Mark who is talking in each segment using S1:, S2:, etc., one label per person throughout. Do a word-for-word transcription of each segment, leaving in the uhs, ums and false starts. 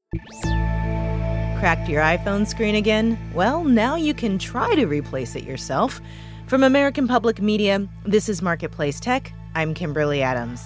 S1: Cracked your iPhone screen again? Well, now you can try to replace it yourself. From American Public Media, this is Marketplace Tech. I'm Kimberly Adams.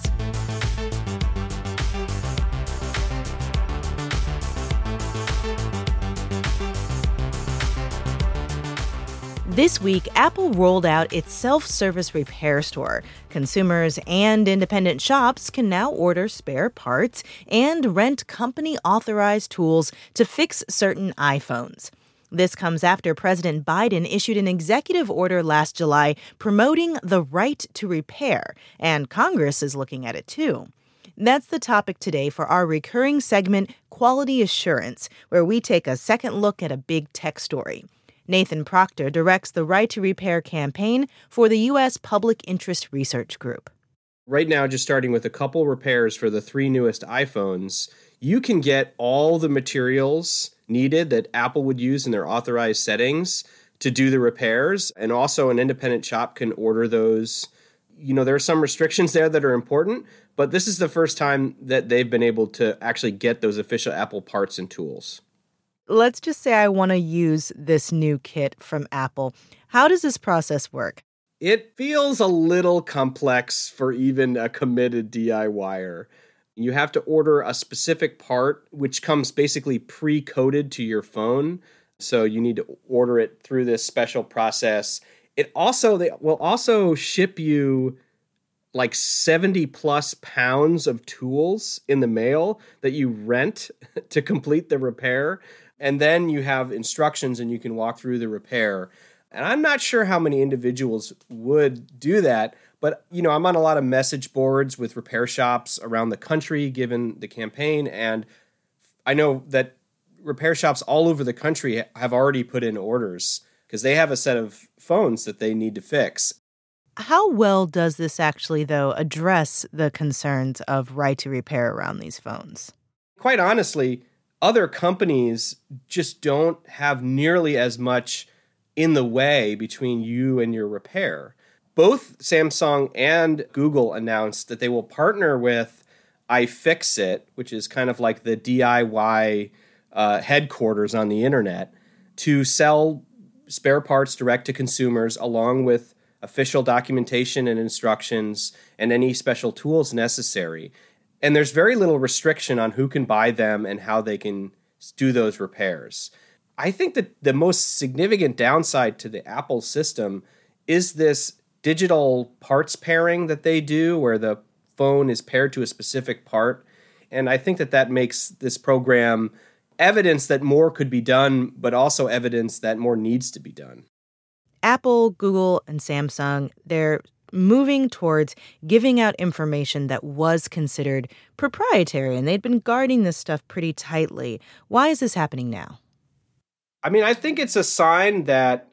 S1: This week, Apple rolled out its self-service repair store. Consumers and independent shops can now order spare parts and rent company-authorized tools to fix certain iPhones. This comes after President Biden issued an executive order last July promoting the right to repair, and Congress is looking at it too. That's the topic today for our recurring segment, Quality Assurance, where we take a second look at a big tech story. Nathan Proctor directs the Right to Repair campaign for the U S Public Interest Research Group.
S2: Right now, just starting with a couple repairs for the three newest iPhones, you can get all the materials needed that Apple would use in their authorized settings to do the repairs. And also an independent shop can order those. You know, there are some restrictions there that are important, but this is the first time that they've been able to actually get those official Apple parts and tools.
S1: Let's just say I want to use this new kit from Apple. How does this process work?
S2: It feels a little complex for even a committed DIYer. You have to order a specific part, which comes basically pre-coded to your phone. So you need to order it through this special process. It also, they will also ship you like seventy plus pounds of tools in the mail that you rent to complete the repair. And then you have instructions and you can walk through the repair. And I'm not sure how many individuals would do that, but you know, I'm on a lot of message boards with repair shops around the country given the campaign, and I know that repair shops all over the country have already put in orders because they have a set of phones that they need to fix.
S1: How well does this actually, though, address the concerns of right to repair around these phones?
S2: Quite honestly, other companies just don't have nearly as much in the way between you and your repair. Both Samsung and Google announced that they will partner with iFixit, which is kind of like the D I Y uh, headquarters on the internet, to sell spare parts direct to consumers along with official documentation and instructions and any special tools necessary. And there's very little restriction on who can buy them and how they can do those repairs. I think that the most significant downside to the Apple system is this digital parts pairing that they do where the phone is paired to a specific part. And I think that that makes this program evidence that more could be done, but also evidence that more needs to be done.
S1: Apple, Google, and Samsung, they're moving towards giving out information that was considered proprietary, and they'd been guarding this stuff pretty tightly. Why is this happening now?
S2: I mean, I think it's a sign that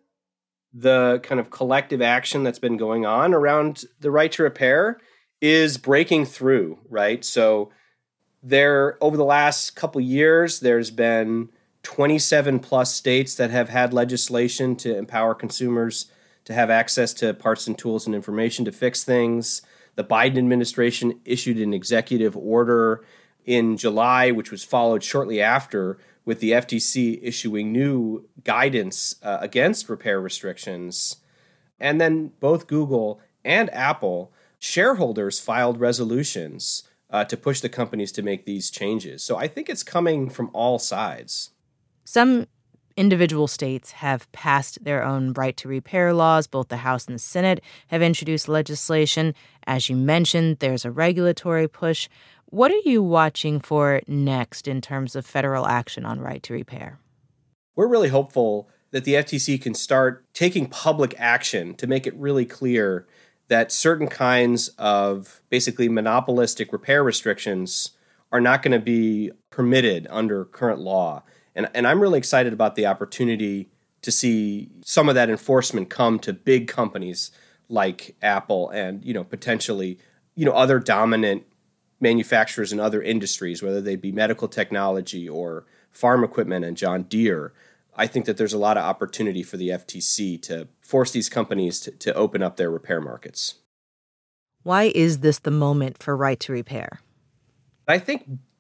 S2: the kind of collective action that's been going on around the right to repair is breaking through, right? So there, over the last couple years, there's been twenty-seven plus states that have had legislation to empower consumers to have access to parts and tools and information to fix things. The Biden administration issued an executive order in July, which was followed shortly after with the F T C issuing new guidance uh, against repair restrictions. And then both Google and Apple shareholders filed resolutions uh, to push the companies to make these changes. So I think it's coming from all sides.
S1: Some individual states have passed their own right to repair laws. Both the House and the Senate have introduced legislation. As you mentioned, there's a regulatory push. What are you watching for next in terms of federal action on right to repair?
S2: We're really hopeful that the F T C can start taking public action to make it really clear that certain kinds of basically monopolistic repair restrictions are not going to be permitted under current law. And, and I'm really excited about the opportunity to see some of that enforcement come to big companies like Apple and, you know, potentially, you know, other dominant manufacturers in other industries, whether they be medical technology or farm equipment and John Deere. I think that there's a lot of opportunity for the F T C to force these companies to, to open up their repair markets.
S1: Why is this the moment for right to repair?
S2: I think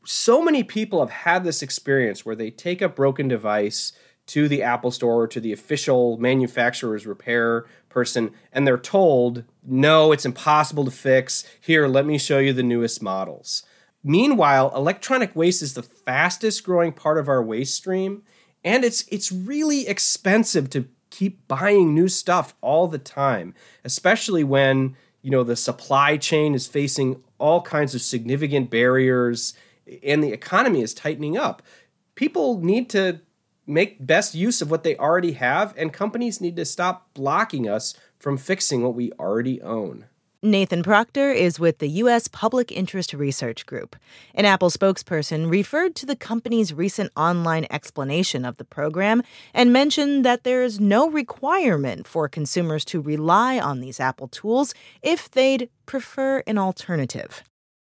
S2: so many people have had this experience where they take a broken device to the Apple Store or to the official manufacturer's repair person, and they're told, no, it's impossible to fix. Here, let me show you the newest models. Meanwhile, electronic waste is the fastest growing part of our waste stream, and it's it's really expensive to keep buying new stuff all the time, especially when, you know, the supply chain is facing all kinds of significant barriers and the economy is tightening up. People need to make best use of what they already have, and companies need to stop blocking us from fixing what we already own.
S1: Nathan Proctor is with the U S Public Interest Research Group. An Apple spokesperson referred to the company's recent online explanation of the program and mentioned that there is no requirement for consumers to rely on these Apple tools if they'd prefer an alternative.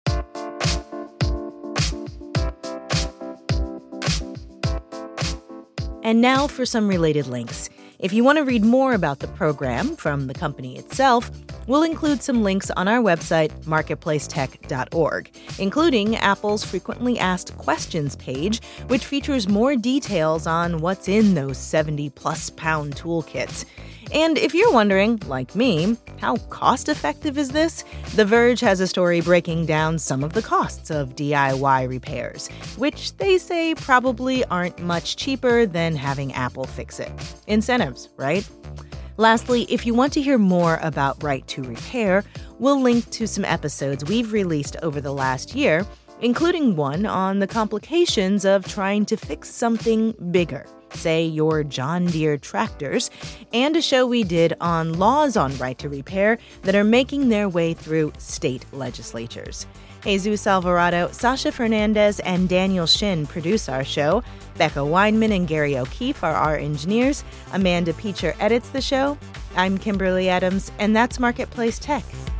S1: And now for some related links. If you want to read more about the program from the company itself, we'll include some links on our website, marketplace tech dot org, including Apple's Frequently Asked Questions page, which features more details on what's in those seventy-plus pound toolkits. And if you're wondering, like me, how cost-effective is this? The Verge has a story breaking down some of the costs of D I Y repairs, which they say probably aren't much cheaper than having Apple fix it. Incentives, right? Lastly, if you want to hear more about Right to Repair, we'll link to some episodes we've released over the last year, including one on the complications of trying to fix something bigger, say your John Deere tractors, and a show we did on laws on right to repair that are making their way through state legislatures. Jesus Alvarado, Sasha Fernandez, and Daniel Shin produce our show. Becca Weinman and Gary O'Keefe are our engineers. Amanda Peacher edits the show. I'm Kimberly Adams, and that's Marketplace Tech.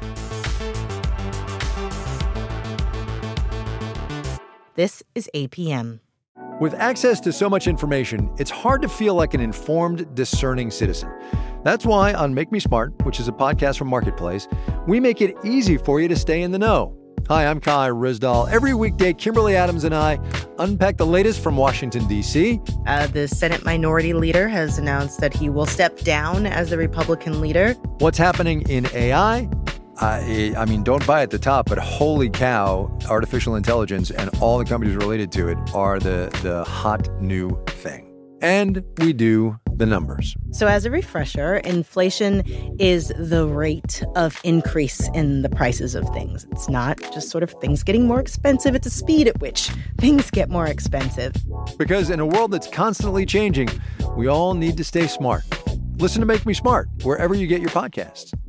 S1: This is A P M.
S3: With access to so much information, it's hard to feel like an informed, discerning citizen. That's why on Make Me Smart, which is a podcast from Marketplace, we make it easy for you to stay in the know. Hi, I'm Kai Ryssdal. Every weekday, Kimberly Adams and I unpack the latest from Washington, D C.
S1: Uh, the Senate Minority Leader has announced that he will step down as the Republican leader.
S3: What's happening in A I? Uh, I mean, don't buy at the top, but holy cow, artificial intelligence and all the companies related to it are the, the hot new thing. And we do the numbers.
S1: So as a refresher, inflation is the rate of increase in the prices of things. It's not just sort of things getting more expensive. It's a speed at which things get more expensive.
S3: Because in a world that's constantly changing, we all need to stay smart. Listen to Make Me Smart wherever you get your podcasts.